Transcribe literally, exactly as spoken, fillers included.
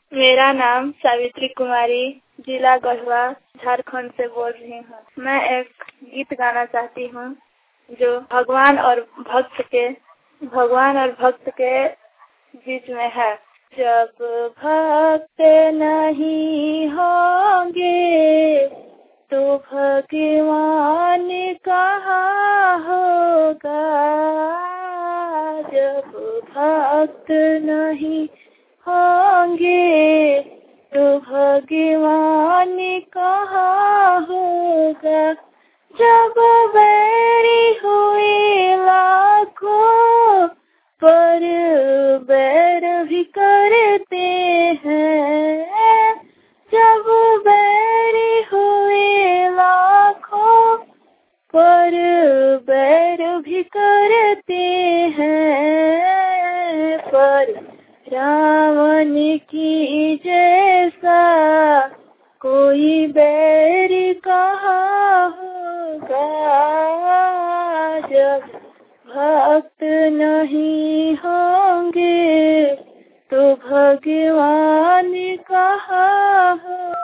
मेरा नाम सावित्री कुमारी, जिला गढ़वा, झारखंड से बोल रही हूँ। मैं एक गीत गाना चाहती हूँ जो भगवान और भक्त के भगवान और भक्त के बीच में है। जब भक्त नहीं होंगे तो भगवान कहाँ होगा। जब भक्त नहीं होंगे तो भगवान कहाँ होगा। जब बैरी हुए लाखों पर बैर भी करते हैं। जब बैरी हुए लाखों पर बैर भी करते हैं। पर रावण की जैसा कोई बैर कहाँ होगा। जब भक्त नहीं होंगे तो भगवान कहाँ होगा।